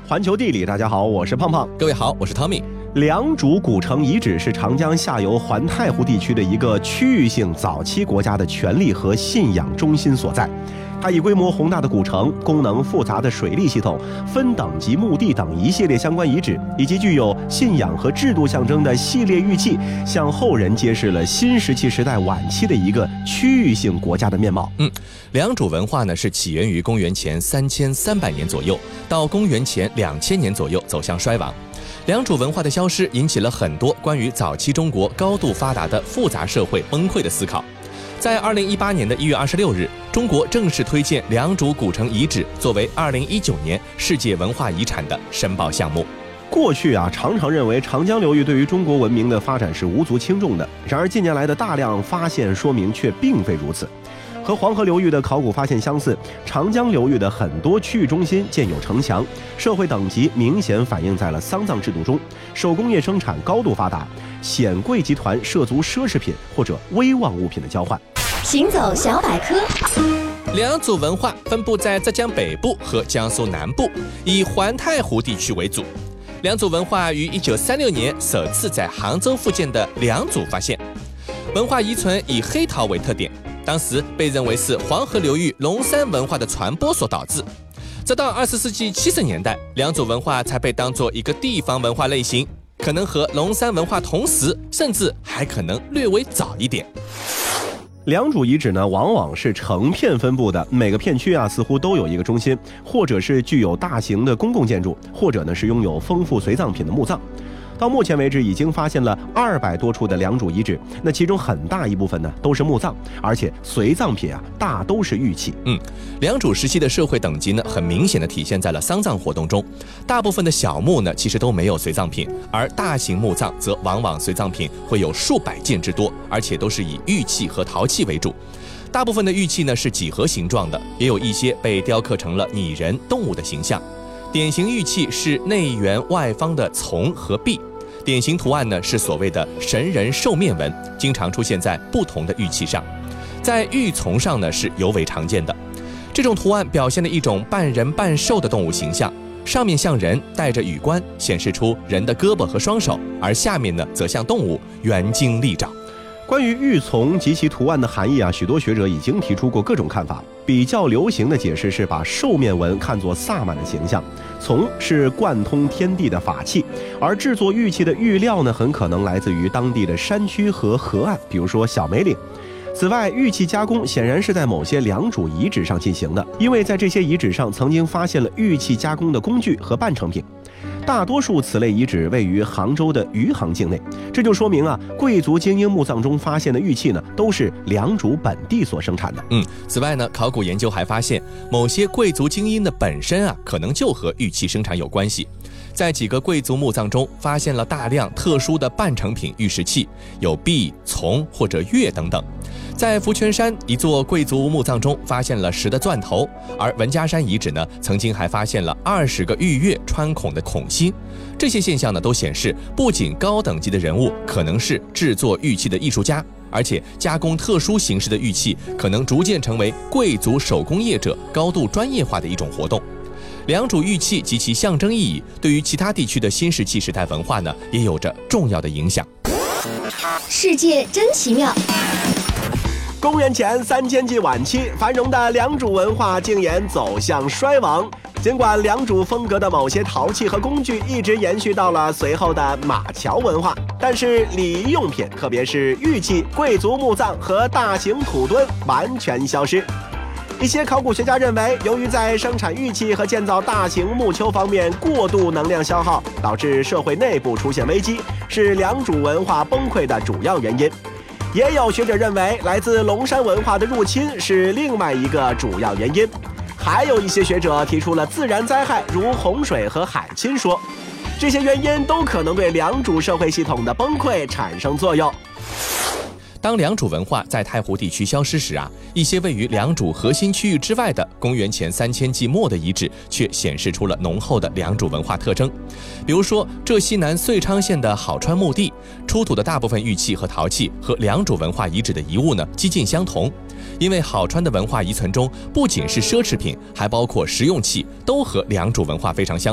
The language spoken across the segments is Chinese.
环球地理，大家好，我是胖胖。 各位好，我是 Tommy。 良渚古城遗址是长江下游环太湖地区的一个区域性早期国家的权力和信仰中心所在。它以规模宏大的古城、功能复杂的水利系统、分等级墓地等一系列相关遗址，以及具有信仰和制度象征的系列玉器，向后人揭示了新石器时代晚期的一个区域性国家的面貌。 良渚文化呢是起源于公元前3300年左右，到公元前2000年左右走向衰亡。良渚文化的消失引起了很多关于早期中国高度发达的复杂社会崩溃的思考。在2018年的1月26日，中国正式推荐良渚古城遗址作为2019年世界文化遗产的申报项目。 过去常常认为长江流域对于中国文明的发展是无足轻重的，然而近年来的大量发现说明却并非如此。和黄河流域的考古发现相似，长江流域的很多区域中心建有城墙，社会等级明显反映在了丧葬制度中，手工业生产高度发达，显贵集团涉足奢侈品或者危望物品的交换。 行走小百科。 良渚文化分布在浙江北部和江苏南部，以环太湖地区为主。良渚文化于1936年首次在杭州附近的良渚发现，文化遗存以黑陶为特点，当时被认为是黄河流域龙山文化的传播所导致。直到20世纪70年代，良渚文化才被当作一个地方文化类型，可能和龙山文化同时，甚至还可能略微早一点。 良渚遗址呢，往往是成片分布的，每个片区似乎都有一个中心，或者是具有大型的公共建筑，或者呢是拥有丰富随葬品的墓葬。到目前为止，已经发现了200多处的良渚遗址，那其中很大一部分呢都是墓葬，而且随葬品大都是玉器。 良渚时期的社会等级呢，很明显的体现在了丧葬活动中。大部分的小墓呢，其实都没有随葬品，而大型墓葬则往往随葬品会有数百件之多，而且都是以玉器和陶器为主。大部分的玉器呢是几何形状的，也有一些被雕刻成了拟人、动物的形象。典型玉器是内圆外方的琮和璧，典型图案呢是所谓的神人兽面纹，经常出现在不同的玉器上，在玉琮上呢是尤为常见的。这种图案表现了一种半人半兽的动物形象，上面像人，戴着羽冠，显示出人的胳膊和双手，而下面呢则像动物，圆睛利爪。 关于玉琮及其图案的含义许多学者已经提出过各种看法。比较流行的解释是把兽面纹看作萨满的形象，琮是贯通天地的法器，而制作玉器的玉料呢，很可能来自于当地的山区和河岸，比如说小梅岭。此外，玉器加工显然是在某些良渚遗址上进行的，因为在这些遗址上曾经发现了玉器加工的工具和半成品。大多数此类遗址位于杭州的余杭境内，这就说明贵族精英墓葬中发现的玉器呢，都是良渚本地所生产的。 此外呢，考古研究还发现，某些贵族精英的本身可能就和玉器生产有关系。在几个贵族墓葬中发现了大量特殊的半成品玉石器，有璧、琮或者钺等等。在福泉山一座贵族墓葬中发现了石的钻头，而文家山遗址呢，曾经还发现了20个玉钺穿孔的孔心。这些现象呢，都显示不仅高等级的人物可能是制作玉器的艺术家，而且加工特殊形式的玉器可能逐渐成为贵族手工业者高度专业化的一种活动。良渚玉器及其象征意义，对于其他地区的新石器时代文化呢，也有着重要的影响。 世界真奇妙。 公元前3000纪晚期，繁荣的良渚文化竟然走向衰亡。尽管良渚风格的某些陶器和工具一直延续到了随后的马桥文化，但是礼仪用品，特别是玉器、贵族墓葬和大型土墩完全消失。一些考古学家认为，由于在生产玉器和建造大型木丘方面过度能量消耗，导致社会内部出现危机，是良渚文化崩溃的主要原因。也有学者认为，来自龙山文化的入侵是另外一个主要原因。还有一些学者提出了自然灾害，如洪水和海侵说，这些原因都可能对良渚社会系统的崩溃产生作用。 当良渚文化在太湖地区消失时一些位于良渚核心区域之外的公元前3000纪末的遗址却显示出了浓厚的良渚文化特征。比如说，浙西南遂昌县的好川墓地出土的大部分玉器和陶器和良渚文化遗址的遗物呢几近相同，因为好川的文化遗存中不仅是奢侈品，还包括实用器，都和良渚文化非常相似。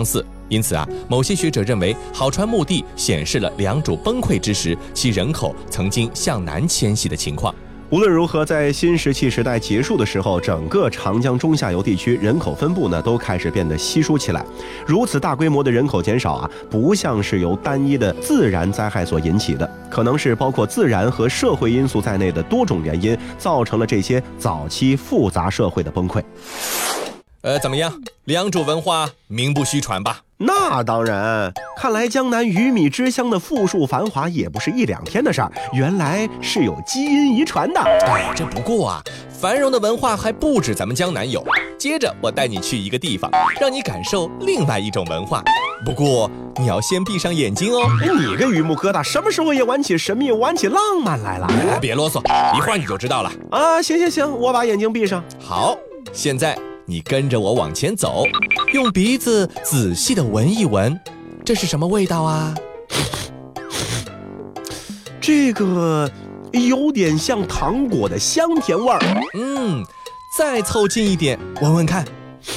因此啊，某些学者认为好川墓地显示了良渚崩溃之时其人口曾经向南迁徙的情况。 无论如何，在新石器时代结束的时候，整个长江中下游地区人口分布呢都开始变得稀疏起来。如此大规模的人口减少啊，不像是由单一的自然灾害所引起的，可能是包括自然和社会因素在内的多种原因，造成了这些早期复杂社会的崩溃。 怎么样？良渚文化名不虚传吧？ 那当然，看来江南鱼米之乡的富庶繁华也不是一两天的事儿，原来是有基因遗传的。 这不过啊，繁荣的文化还不止咱们江南有。接着我带你去一个地方，让你感受另外一种文化。不过你要先闭上眼睛哦。 你个榆木疙瘩，什么时候也玩起神秘、玩起浪漫来了？ 别啰嗦，一会儿你就知道了。 啊，行，我把眼睛闭上。 好，现在你跟着我往前走，用鼻子仔细地闻一闻，这是什么味道啊？ 这个有点像糖果的香甜味儿。 再凑近一点，闻闻看。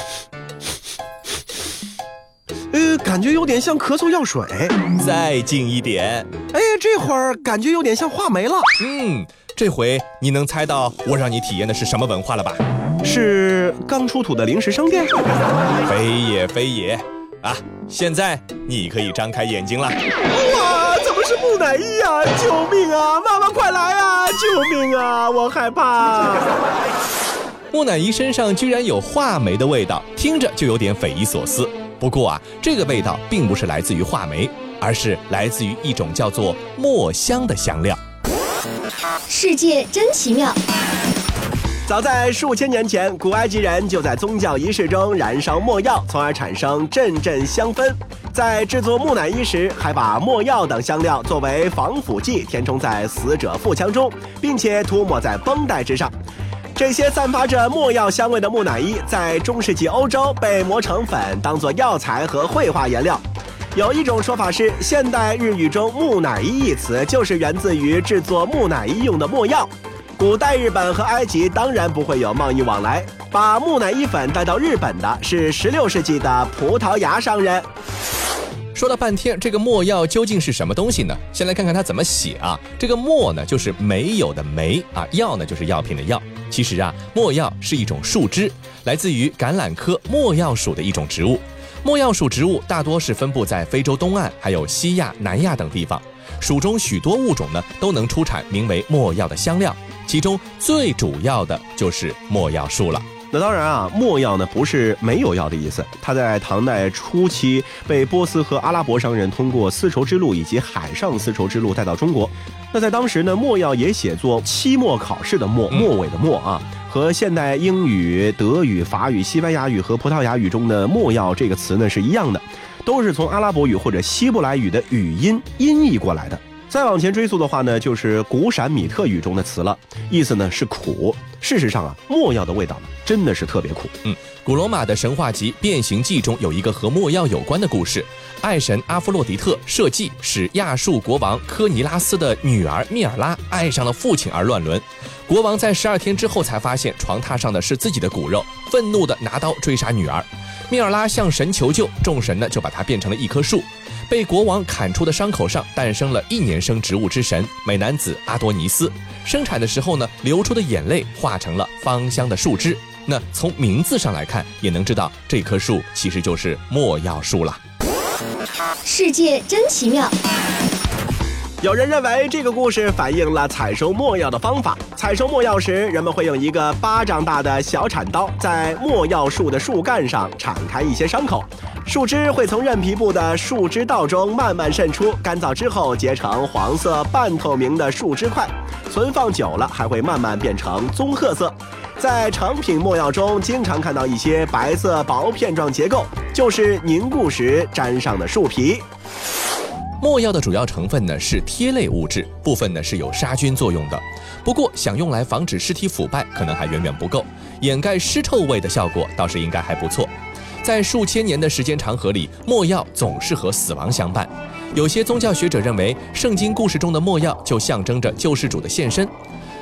感觉有点像咳嗽药水。 再近一点。 这会儿感觉有点像话梅了。 这回你能猜到我让你体验的是什么文化了吧？ 是刚出土的零食商店？ 非也啊！现在你可以张开眼睛了。 哇，怎么是木乃伊啊！救命啊！妈妈快来啊！救命啊！我害怕。 木乃伊身上居然有话梅的味道，听着就有点匪夷所思。不过啊，这个味道并不是来自于话梅，而是来自于一种叫做墨香的香料。 世界真奇妙。 早在数千年前，古埃及人就在宗教仪式中燃烧墨药，从而产生阵阵香氛。在制作木乃伊时，还把墨药等香料作为防腐剂填充在死者腹腔中，并且涂抹在绷带之上。这些散发着墨药香味的木乃伊，在中世纪欧洲被磨成粉，当作药材和绘画颜料。有一种说法是，现代日语中木乃伊一词就是源自于制作木乃伊用的墨药。古代日本和埃及当然不会有贸易往来，把木乃伊粉带到日本的是16世纪的葡萄牙商人。 说了半天，这个墨药究竟是什么东西呢？先来看看它怎么写啊。这个墨呢，就是没有的没啊，药呢就是药品的药。其实啊，墨药是一种树枝，来自于橄榄科墨药属的一种植物。墨药属植物大多是分布在非洲东岸，还有西亚、南亚等地方。属中许多物种呢，都能出产名为墨药的香料，其中最主要的就是墨药树了。 那当然啊，墨药呢不是没有药的意思，它在唐代初期被波斯和阿拉伯商人通过丝绸之路以及海上丝绸之路带到中国。那在当时呢，墨药也写作期末考试的末，末尾的末啊，和现代英语、德语、法语、西班牙语和葡萄牙语中的墨药这个词呢是一样的，都是从阿拉伯语或者希伯来语的语音音译过来的。再往前追溯的话呢，就是古闪米特语中的词了，意思呢是苦。事实上啊，墨药的味道真的是特别苦。 古罗马的神话集《变形记》中有一个和墨药有关的故事。爱神阿弗洛狄特设计使亚述国王科尼拉斯的女儿密尔拉爱上了父亲而乱伦。国王在12天之后才发现床榻上的是自己的骨肉，愤怒地拿刀追杀女儿。密尔拉向神求救，众神呢就把她变成了一棵树。被国王砍出的伤口上诞生了1年生植物之神美男子阿多尼斯。生产的时候呢，流出的眼泪化成了芳香的树枝。那从名字上来看，也能知道这棵树其实就是墨药树了。 世界真奇妙。 有人认为这个故事反映了采收墨药的方法。采收墨药时，人们会用一个巴掌大的小铲刀在墨药树的树干上铲开一些伤口，树枝会从韧皮部的树枝道中慢慢渗出，干燥之后结成黄色半透明的树枝块，存放久了还会慢慢变成棕褐色。在成品墨药中经常看到一些白色薄片状结构，就是凝固时沾上的树皮。 墨药的主要成分呢是萜类物质，部分呢是有杀菌作用的。不过想用来防止尸体腐败，可能还远远不够，掩盖尸臭味的效果倒是应该还不错。在数千年的时间长河里，墨药总是和死亡相伴。有些宗教学者认为，圣经故事中的墨药就象征着救世主的现身。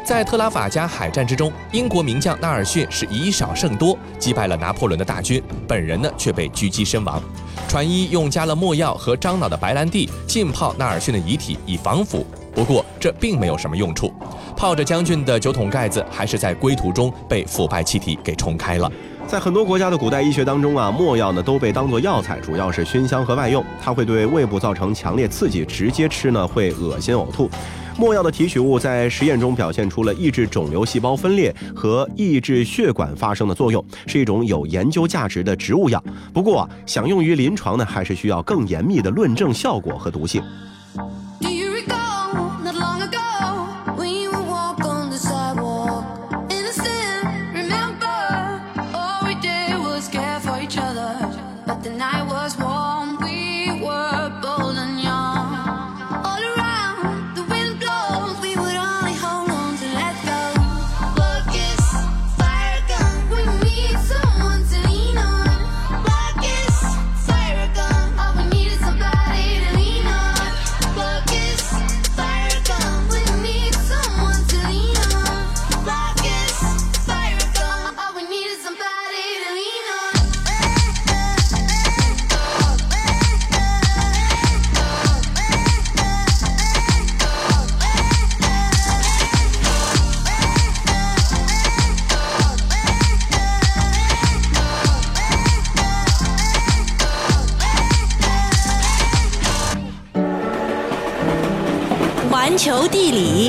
在特拉法加海战之中，英国名将纳尔逊是以少胜多，击败了拿破仑的大军，本人呢却被狙击身亡。船医用加了没药和樟脑的白兰地浸泡纳尔逊的遗体以防腐，不过这并没有什么用处，泡着将军的酒桶盖子还是在归途中被腐败气体给冲开了。 在很多国家的古代医学当中啊，没药呢都被当作药材，主要是熏香和外用，它会对胃部造成强烈刺激，直接吃呢会恶心呕吐。没药的提取物在实验中表现出了抑制肿瘤细胞分裂和抑制血管发生的作用，是一种有研究价值的植物药。不过想用于临床呢，还是需要更严密的论证效果和毒性。 环球地理，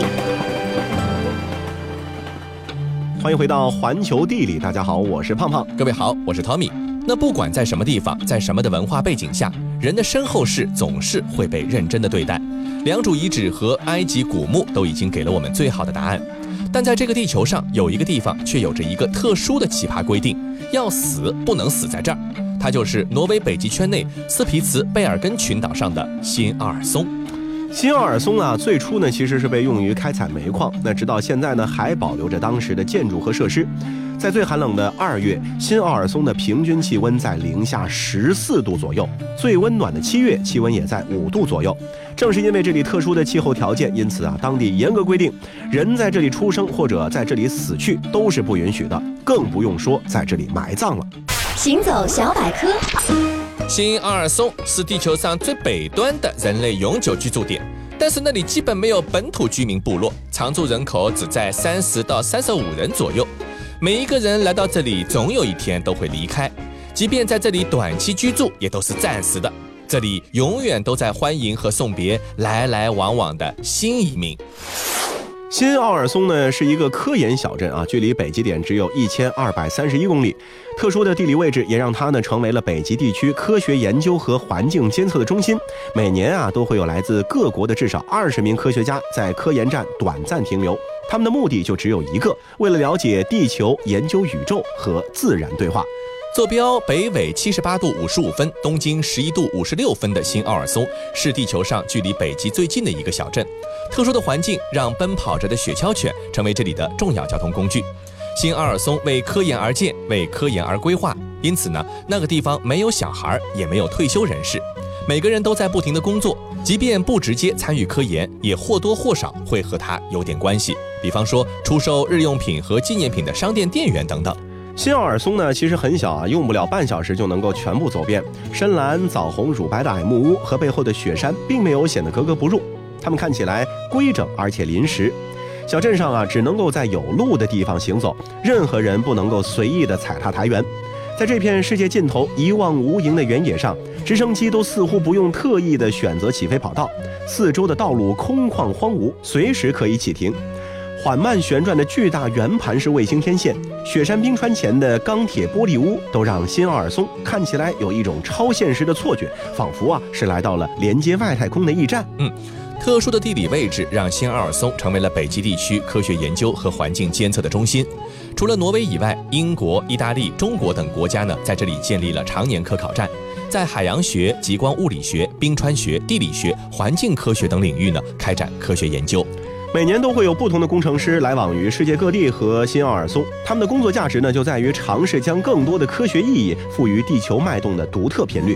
欢迎回到环球地理。大家好，我是胖胖。 各位好，我是 Tommy。那不管在什么地方，在什么的文化背景下，人的身后事总是会被认真的对待。良渚遗址和埃及古墓都已经给了我们最好的答案。但在这个地球上，有一个地方却有着一个特殊的奇葩规定，要死不能死在这儿。它就是挪威北极圈内斯皮茨贝尔根群岛上的新奥尔松。 新奥尔松啊，最初呢其实是被用于开采煤矿，那直到现在呢还保留着当时的建筑和设施。在最寒冷的2月，新奥尔松的平均气温在零下14度左右，最温暖的7月气温也在5度左右。正是因为这里特殊的气候条件，因此啊，当地严格规定，人在这里出生或者在这里死去都是不允许的，更不用说在这里埋葬了。 行走小百科。 新奥尔松是地球上最北端的人类永久居住点，但是那里基本没有本土居民部落，常住人口只在30到35人左右。每一个人来到这里，总有一天都会离开，即便在这里短期居住，也都是暂时的。这里永远都在欢迎和送别来来往往的新移民。 新奥尔松呢是一个科研小镇啊，距离北极点只有1231公里。特殊的地理位置也让它呢成为了北极地区科学研究和环境监测的中心。每年啊都会有来自各国的至少20名科学家在科研站短暂停留，他们的目的就只有一个，为了了解地球、研究宇宙和自然对话。 坐标北纬78度55分，东经11度56分的新奥尔松是地球上距离北极最近的一个小镇。特殊的环境让奔跑着的雪橇犬成为这里的重要交通工具。新奥尔松为科研而建，为科研而规划，因此呢，那个地方没有小孩，也没有退休人士，每个人都在不停的工作，即便不直接参与科研，也或多或少会和他有点关系。比方说，出售日用品和纪念品的商店店员等等。 新奥尔松呢其实很小啊，用不了半小时就能够全部走遍。深蓝、枣红、乳白的矮木屋和背后的雪山并没有显得格格不入，它们看起来规整而且临时。小镇上啊只能够在有路的地方行走，任何人不能够随意的踩踏苔原。在这片世界尽头一望无垠的原野上，直升机都似乎不用特意的选择起飞跑道，四周的道路空旷荒芜，随时可以启停。缓慢旋转的巨大圆盘式卫星天线，雪山冰川前的钢铁玻璃屋，都让新奥尔松看起来有一种超现实的错觉，仿佛啊是来到了连接外太空的驿站。 特殊的地理位置让新奥尔松成为了北极地区科学研究和环境监测的中心。除了挪威以外，英国、意大利、中国等国家呢，在这里建立了常年科考站，在海洋学、极光物理学、冰川学、地理学、环境科学等领域呢，开展科学研究。 每年都会有不同的工程师来往于世界各地和新奥尔松，他们的工作价值呢，就在于尝试将更多的科学意义赋予地球脉动的独特频率。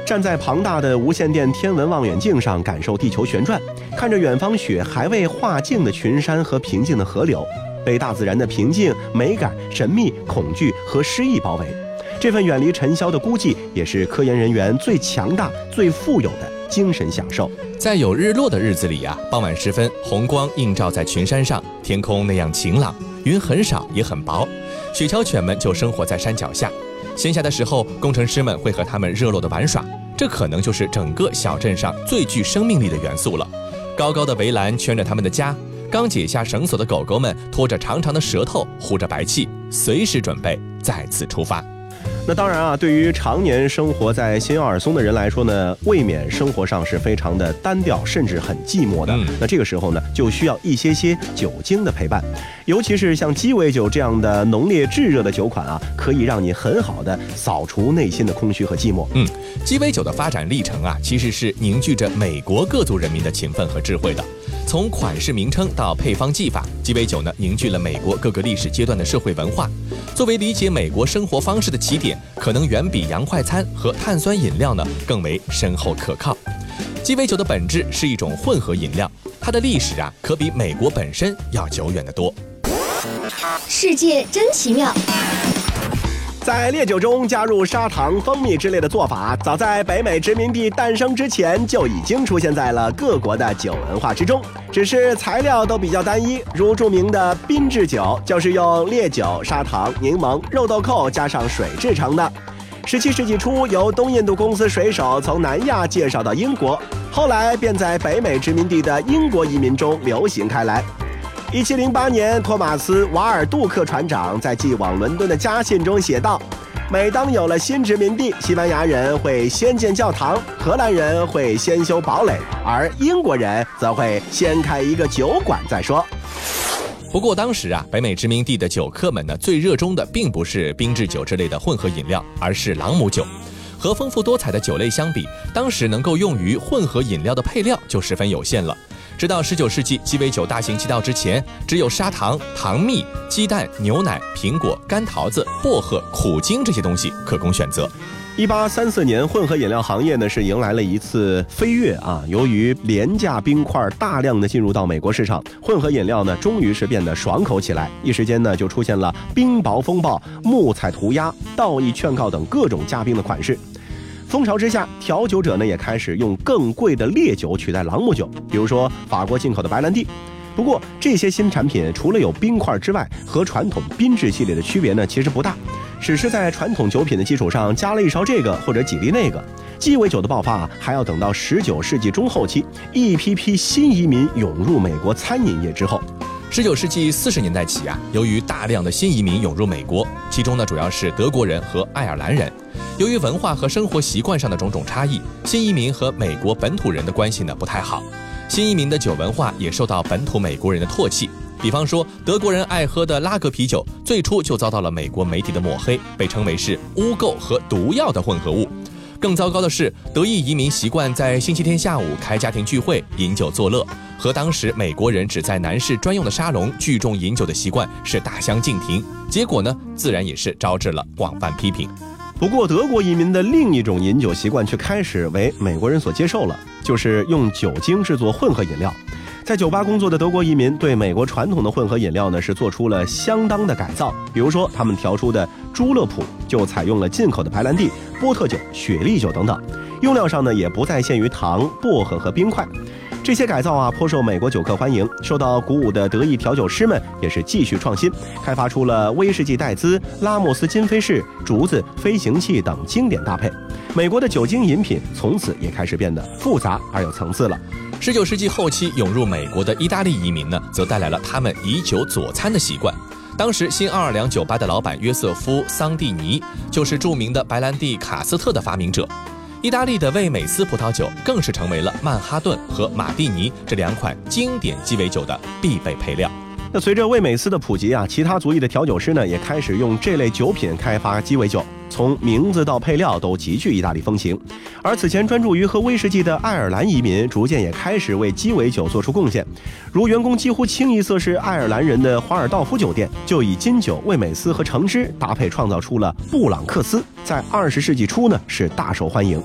站在庞大的无线电天文望远镜上感受地球旋转，看着远方雪还未化尽的群山和平静的河流，被大自然的平静、美感、神秘、恐惧和诗意包围。这份远离尘嚣的孤寂，也是科研人员最强大、最富有的精神享受。 在有日落的日子里啊，傍晚时分，红光映照在群山上，天空那样晴朗，云很少也很薄，雪橇犬们就生活在山脚下。闲暇的时候，工程师们会和他们热络的玩耍，这可能就是整个小镇上最具生命力的元素了。高高的围栏圈着他们的家，刚解下绳索的狗狗们拖着长长的舌头，呼着白气，随时准备再次出发。 那当然啊，对于常年生活在新奥尔松的人来说呢，未免生活上是非常的单调，甚至很寂寞的。那这个时候呢，就需要一些酒精的陪伴，尤其是像鸡尾酒这样的浓烈炙热的酒款啊，可以让你很好的扫除内心的空虚和寂寞。 鸡尾酒的发展历程啊，其实是凝聚着美国各族人民的勤奋和智慧的。从款式名称到配方技法，鸡尾酒呢凝聚了美国各个历史阶段的社会文化。作为理解美国生活方式的起点，可能远比洋快餐和碳酸饮料呢更为深厚可靠。鸡尾酒的本质是一种混合饮料，它的历史啊可比美国本身要久远得多。 世界真奇妙。 在烈酒中加入砂糖、蜂蜜之类的做法，早在北美殖民地诞生之前就已经出现在了各国的酒文化之中，只是材料都比较单一，如著名的槟制酒就是用烈酒、砂糖、柠檬、肉豆蔻加上水制成的。17世纪初，由东印度公司水手从南亚介绍到英国，后来便在北美殖民地的英国移民中流行开来。1708年，托马斯·瓦尔杜克船长在寄往伦敦的家信中写道：每当有了新殖民地，西班牙人会先建教堂，荷兰人会先修堡垒，而英国人则会先开一个酒馆再说。 不过当时啊，北美殖民地的酒客们呢，最热衷的并不是槟制酒之类的混合饮料，而是朗姆酒。和丰富多彩的酒类相比，当时能够用于混合饮料的配料就十分有限了。直到19世纪鸡尾酒大行其道之前，只有砂糖、糖蜜、鸡蛋、牛奶、苹果、干桃子、薄荷、苦精这些东西可供选择。 1834年，混合饮料行业呢是迎来了一次飞跃啊！由于廉价冰块大量的进入到美国市场，混合饮料呢终于是变得爽口起来。一时间呢就出现了冰雹风暴、木彩涂鸦、道义劝告等各种加冰的款式。风潮之下，调酒者呢也开始用更贵的烈酒取代朗姆酒，比如说法国进口的白兰地。不过这些新产品除了有冰块之外，和传统槟制系列的区别呢其实不大，只是在传统酒品的基础上加了一勺这个或者几粒那个。鸡尾酒的爆发还要等到19世纪中后期，一批批新移民涌入美国餐饮业之后。 19世纪40年代起啊，由于大量的新移民涌入美国，其中呢主要是德国人和爱尔兰人。由于文化和生活习惯上的种种差异，新移民和美国本土人的关系呢不太好。新移民的酒文化也受到本土美国人的唾弃。比方说，德国人爱喝的拉格啤酒，最初就遭到了美国媒体的抹黑，被称为是污垢和毒药的混合物。更糟糕的是，德裔移民习惯在星期天下午开家庭聚会，饮酒作乐，和当时美国人只在男士专用的沙龙聚众饮酒的习惯是大相径庭。结果呢，自然也是招致了广泛批评。 不过，德国移民的另一种饮酒习惯却开始为美国人所接受了，就是用酒精制作混合饮料。在酒吧工作的德国移民对美国传统的混合饮料呢是做出了相当的改造，比如说他们调出的朱乐普就采用了进口的白兰地、波特酒、雪莉酒等等，用料上呢也不再限于糖、薄荷和冰块。这些改造啊颇受美国酒客欢迎，受到鼓舞的德裔调酒师们也是继续创新，开发出了威士忌戴兹、拉莫斯金飞士、竹子、飞行器等经典搭配。美国的酒精饮品从此也开始变得复杂而有层次了。 19世纪后期涌入美国的意大利移民呢，则带来了他们以酒佐餐的习惯。当时新奥尔良酒吧的老板约瑟夫·桑蒂尼就是著名的白兰地卡斯特的发明者。意大利的味美斯葡萄酒更是成为了曼哈顿和马蒂尼这两款经典鸡尾酒的必备配料。 那随着味美斯的普及啊，其他族裔的调酒师呢也开始用这类酒品开发鸡尾酒，从名字到配料都极具意大利风情。而此前专注于喝威士忌的爱尔兰移民逐渐也开始为鸡尾酒做出贡献，如员工几乎清一色是爱尔兰人的华尔道夫酒店就以金酒、味美斯和橙汁搭配创造出了布朗克斯，在20世纪初呢是大受欢迎。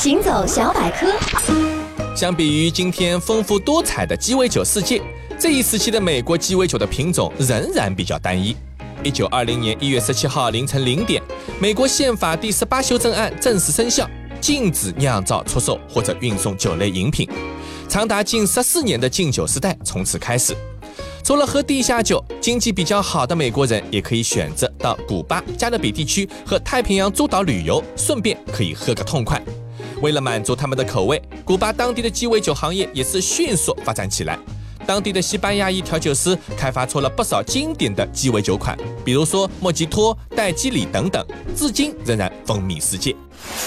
行走小百科。 相比于今天丰富多彩的鸡尾酒世界，这一时期的美国鸡尾酒的品种仍然比较单一。1920年1月17号凌晨0点，美国宪法第18修正案正式生效，禁止酿造、出售或者运送酒类饮品。长达近14年的禁酒时代从此开始。除了喝地下酒，经济比较好的美国人也可以选择到古巴、加勒比地区和太平洋诸岛旅游，顺便可以喝个痛快。为了满足他们的口味，古巴当地的鸡尾酒行业也是迅速发展起来。当地的西班牙裔调酒师开发出了不少经典的鸡尾酒款，比如说莫吉托、戴基里等等，至今仍然风靡世界。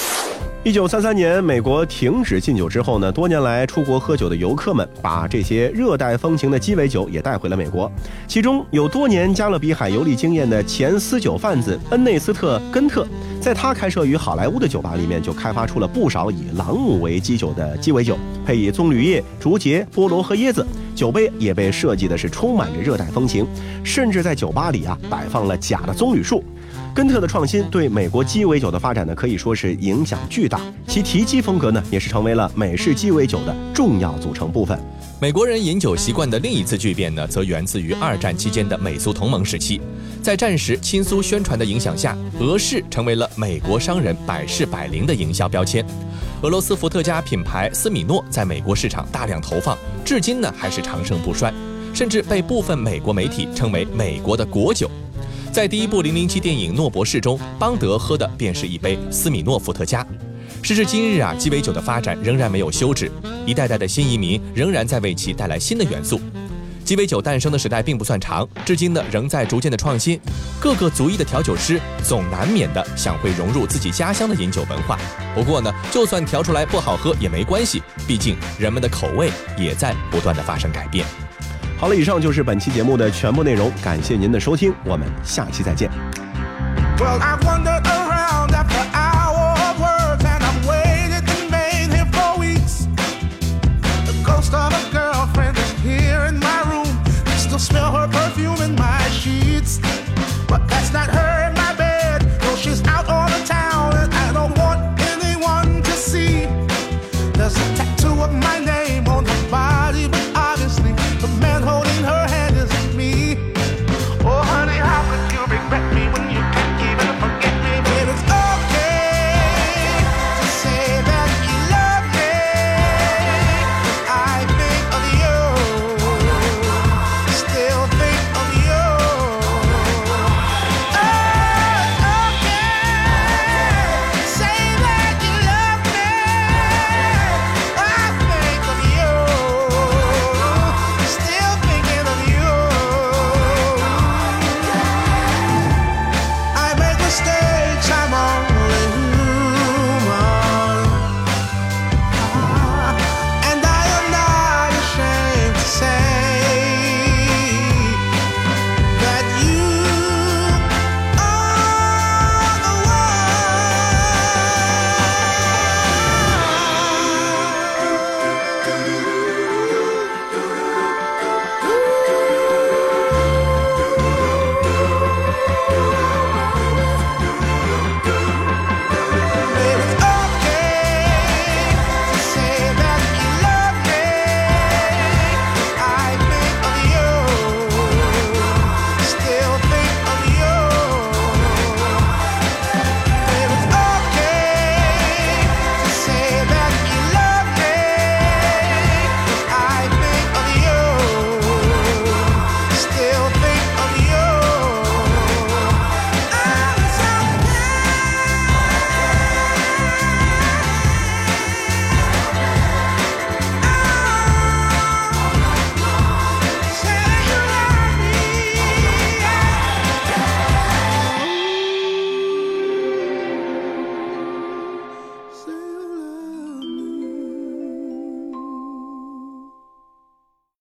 1933年，美国停止禁酒之后呢，多年来出国喝酒的游客们把这些热带风情的鸡尾酒也带回了美国。其中有多年加勒比海游历经验的前私酒贩子恩内斯特·根特，在他开设于好莱坞的酒吧里面就开发出了不少以朗姆为基酒的鸡尾酒，配以棕榈叶、竹节、菠萝和椰子。酒杯也被设计的是充满着热带风情，甚至在酒吧里摆放了假的棕榈树。根特的创新对美国鸡尾酒的发展呢，可以说是影响巨大。其提鸡风格呢，也是成为了美式鸡尾酒的重要组成部分。 美国人饮酒习惯的另一次巨变呢，则源自于2战期间的美苏同盟时期。在战时亲苏宣传的影响下，俄式成为了美国商人百试百灵的营销标签。俄罗斯伏特加品牌斯米诺在美国市场大量投放，至今呢还是长盛不衰，甚至被部分美国媒体称为美国的国酒。在第一部007电影《诺博士》中，邦德喝的便是一杯斯米诺伏特加。时至今日鸡尾酒的发展仍然没有休止，一代代的新移民仍然在为其带来新的元素。鸡尾酒诞生的时代并不算长，至今呢仍在逐渐的创新。各个族裔的调酒师总难免的想会融入自己家乡的饮酒文化。不过呢，就算调出来不好喝也没关系，毕竟人们的口味也在不断的发生改变。 好了，以上就是本期节目的全部内容，感谢您的收听，我们下期再见。Well,